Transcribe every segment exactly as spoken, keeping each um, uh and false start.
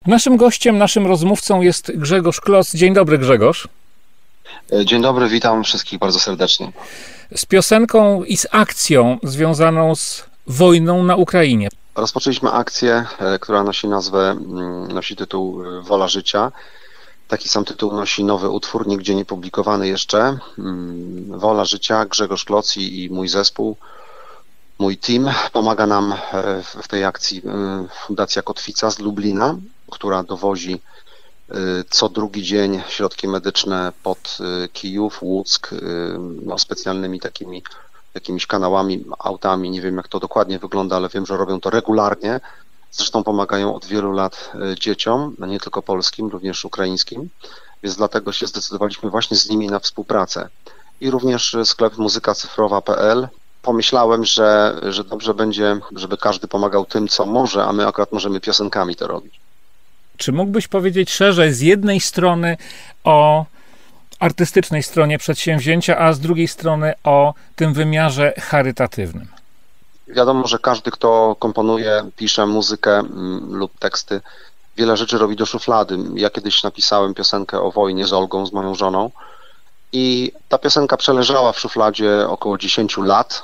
Naszym gościem, naszym rozmówcą jest Grzegorz Kloc. Dzień dobry, Grzegorz. Dzień dobry, witam wszystkich bardzo serdecznie. Z piosenką i z akcją związaną z wojną na Ukrainie. Rozpoczęliśmy akcję, która nosi nazwę, nosi tytuł Wola Życia. Taki sam tytuł nosi nowy utwór, nigdzie nie publikowany jeszcze. Wola Życia, Grzegorz Kloc i mój zespół, mój team. Pomaga nam w tej akcji Fundacja Kotwica z Lublina, która dowozi co drugi dzień środki medyczne pod Kijów, Łuck, no, specjalnymi takimi jakimiś kanałami, autami. Nie wiem, jak to dokładnie wygląda, ale wiem, że robią to regularnie. Zresztą pomagają od wielu lat dzieciom, no nie tylko polskim, również ukraińskim, więc dlatego się zdecydowaliśmy właśnie z nimi na współpracę. I również sklep muzyka cyfrowa kropka pe el. Pomyślałem, że, że dobrze będzie, żeby każdy pomagał tym, co może, a my akurat możemy piosenkami to robić. Czy mógłbyś powiedzieć szerzej, z jednej strony o artystycznej stronie przedsięwzięcia, a z drugiej strony o tym wymiarze charytatywnym? Wiadomo, że każdy, kto komponuje, pisze muzykę lub teksty, wiele rzeczy robi do szuflady. Ja kiedyś napisałem piosenkę o wojnie z Olgą, z moją żoną, i ta piosenka przeleżała w szufladzie około dziesięć lat,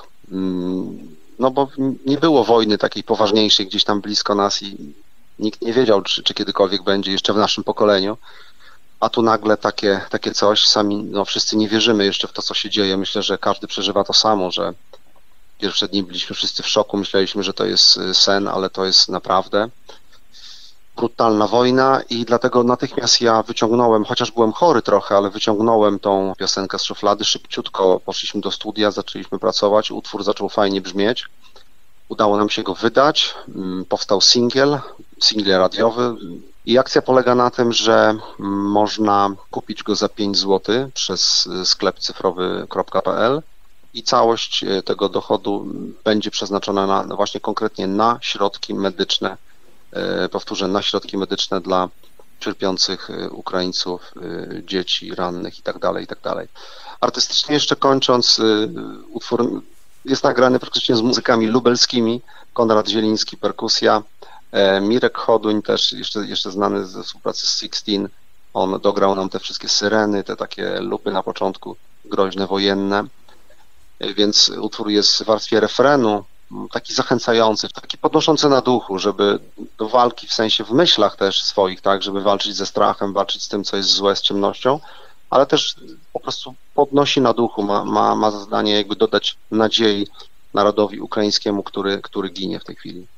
no bo nie było wojny takiej poważniejszej gdzieś tam blisko nas i nikt nie wiedział, czy, czy kiedykolwiek będzie jeszcze w naszym pokoleniu, a tu nagle takie, takie coś, sami no wszyscy nie wierzymy jeszcze w to, co się dzieje. Myślę, że każdy przeżywa to samo, że pierwsze dni byliśmy wszyscy w szoku, myśleliśmy, że to jest sen, ale to jest naprawdę brutalna wojna i dlatego natychmiast ja wyciągnąłem, chociaż byłem chory trochę, ale wyciągnąłem tą piosenkę z szuflady, szybciutko poszliśmy do studia, zaczęliśmy pracować, utwór zaczął fajnie brzmieć. Udało nam się go wydać, powstał singiel, singiel radiowy i akcja polega na tym, że można kupić go za pięć złotych przez sklep cyfrowy kropka pe el i całość tego dochodu będzie przeznaczona na, no właśnie konkretnie na środki medyczne, powtórzę, na środki medyczne dla cierpiących Ukraińców, dzieci, rannych itd., itd. Artystycznie jeszcze kończąc, utwór jest nagrany praktycznie z muzykami lubelskimi, Konrad Zieliński, perkusja, Mirek Choduń, też jeszcze, jeszcze znany ze współpracy z Sixteen, on dograł nam te wszystkie syreny, te takie lupy na początku, groźne, wojenne, więc utwór jest w warstwie refrenu, taki zachęcający, taki podnoszący na duchu, żeby do walki w sensie w myślach też swoich, tak, żeby walczyć ze strachem, walczyć z tym, co jest złe, z ciemnością, ale też po prostu podnosi na duchu, ma, ma, ma za zadanie jakby dodać nadziei narodowi ukraińskiemu, który, który ginie w tej chwili.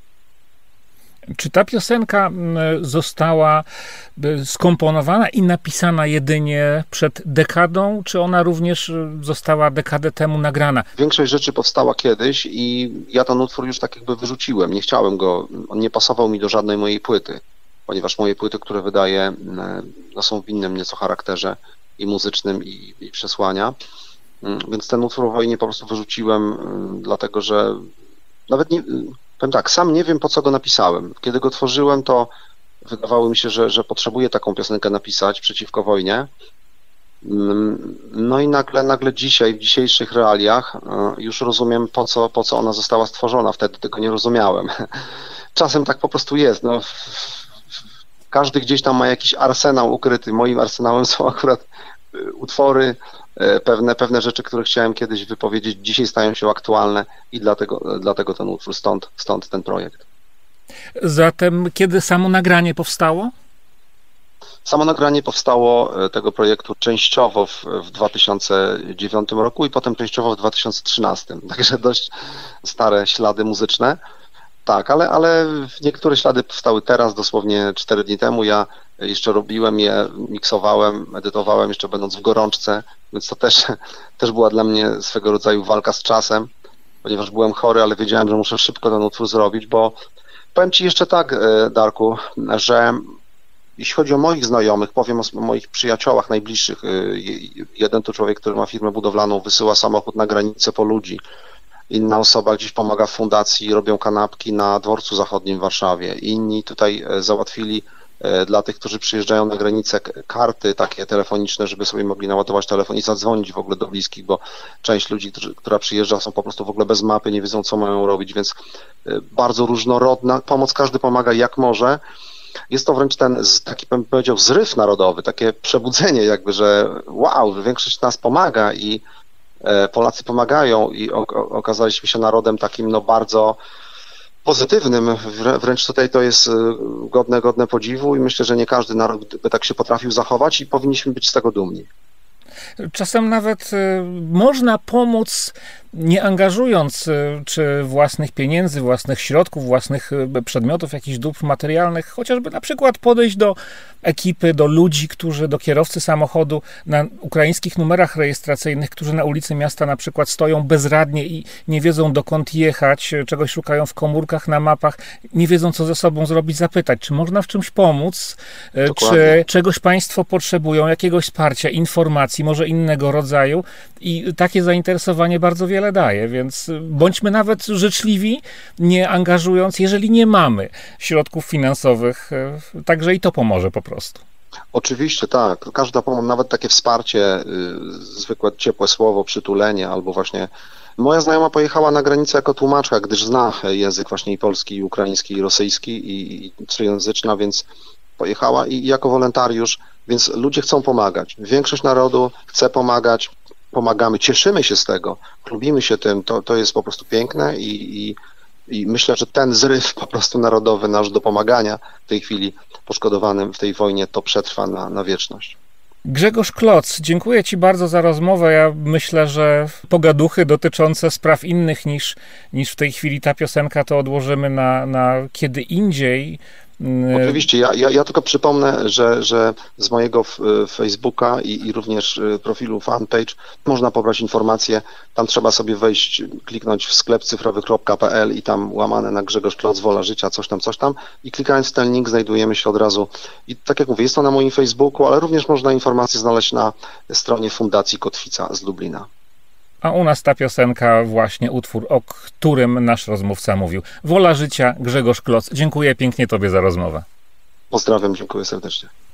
Czy ta piosenka została skomponowana i napisana jedynie przed dekadą, czy ona również została dekadę temu nagrana? Większość rzeczy powstała kiedyś i ja ten utwór już tak jakby wyrzuciłem, nie chciałem go, on nie pasował mi do żadnej mojej płyty, ponieważ moje płyty, które wydaję, no są w innym nieco charakterze i muzycznym, i, i przesłania, więc ten utwór o wojnie po prostu wyrzuciłem, dlatego że nawet nie, powiem tak, sam nie wiem, po co go napisałem. Kiedy go tworzyłem, to wydawało mi się, że, że potrzebuję taką piosenkę napisać przeciwko wojnie. No i nagle, nagle dzisiaj, w dzisiejszych realiach już rozumiem, po co, po co ona została stworzona. Wtedy tego nie rozumiałem. Czasem tak po prostu jest. No, każdy gdzieś tam ma jakiś arsenał ukryty. Moim arsenałem są akurat utwory, pewne, pewne rzeczy, które chciałem kiedyś wypowiedzieć, dzisiaj stają się aktualne i dlatego, dlatego ten utwór, stąd, stąd ten projekt. Zatem kiedy samo nagranie powstało? Samo nagranie powstało tego projektu częściowo w, w dwa tysiące dziewiątym roku i potem częściowo w dwa tysiące trzynastym. Także dość stare ślady muzyczne. Tak, ale, ale niektóre ślady powstały teraz, dosłownie cztery dni temu. Ja jeszcze robiłem je, miksowałem, edytowałem, jeszcze będąc w gorączce, więc to też, też była dla mnie swego rodzaju walka z czasem, ponieważ byłem chory, ale wiedziałem, że muszę szybko ten utwór zrobić, bo powiem Ci jeszcze tak, Darku, że jeśli chodzi o moich znajomych, powiem o moich przyjaciołach najbliższych. Jeden to człowiek, który ma firmę budowlaną, wysyła samochód na granicę po ludzi. Inna osoba gdzieś pomaga w fundacji, robią kanapki na Dworcu Zachodnim w Warszawie. Inni tutaj załatwili dla tych, którzy przyjeżdżają na granicę, karty takie telefoniczne, żeby sobie mogli naładować telefon i zadzwonić w ogóle do bliskich, bo część ludzi, która przyjeżdża, są po prostu w ogóle bez mapy, nie wiedzą, co mają robić, więc bardzo różnorodna pomoc, każdy pomaga jak może. jest to wręcz ten taki, bym powiedział, zryw narodowy, takie przebudzenie jakby, że wow, że większość nas pomaga i Polacy pomagają i okazaliśmy się narodem takim no bardzo pozytywnym, wręcz tutaj to jest godne, godne podziwu i myślę, że nie każdy naród by tak się potrafił zachować i powinniśmy być z tego dumni. Czasem nawet można pomóc, nie angażując czy własnych pieniędzy, własnych środków, własnych przedmiotów, jakichś dóbr materialnych, chociażby na przykład podejść do ekipy, do ludzi, którzy, do kierowcy samochodu na ukraińskich numerach rejestracyjnych, którzy na ulicy miasta na przykład stoją bezradnie i nie wiedzą dokąd jechać, czegoś szukają w komórkach, na mapach, nie wiedzą co ze sobą zrobić, zapytać, czy można w czymś pomóc, Dokładnie. Czy czegoś państwo potrzebują, jakiegoś wsparcia, informacji, może innego rodzaju i takie zainteresowanie bardzo wiele daje, więc bądźmy nawet życzliwi, nie angażując, jeżeli nie mamy środków finansowych, także i to pomoże po prostu. Oczywiście, tak. Każda pomoc, nawet takie wsparcie, zwykłe ciepłe słowo, przytulenie, albo właśnie moja znajoma pojechała na granicę jako tłumaczka, gdyż zna język właśnie i polski, i ukraiński, i rosyjski, i trzyjęzyczna, więc pojechała i jako wolontariusz, więc ludzie chcą pomagać. Większość narodu chce pomagać, pomagamy, cieszymy się z tego, lubimy się tym, to, to jest po prostu piękne i, i, i myślę, że ten zryw po prostu narodowy nasz do pomagania w tej chwili poszkodowanym w tej wojnie to przetrwa na, na wieczność. Grzegorz Kloc, dziękuję Ci bardzo za rozmowę. Ja myślę, że pogaduchy dotyczące spraw innych niż, niż w tej chwili ta piosenka to odłożymy na, na kiedy indziej. Oczywiście, ja, ja, ja tylko przypomnę, że, że z mojego Facebooka i, i również profilu fanpage można pobrać informacje, tam trzeba sobie wejść, kliknąć w sklep cyfrowy kropka p l i tam łamane na Grzegorz Kloc, Wola Życia, coś tam, coś tam i klikając w ten link znajdujemy się od razu i tak jak mówię, jest to na moim Facebooku, ale również można informacje znaleźć na stronie Fundacji Kotwica z Lublina. A u nas ta piosenka, właśnie utwór, o którym nasz rozmówca mówił. Wola Życia, Grzegorz Kloc. Dziękuję pięknie Tobie za rozmowę. Pozdrawiam, dziękuję serdecznie.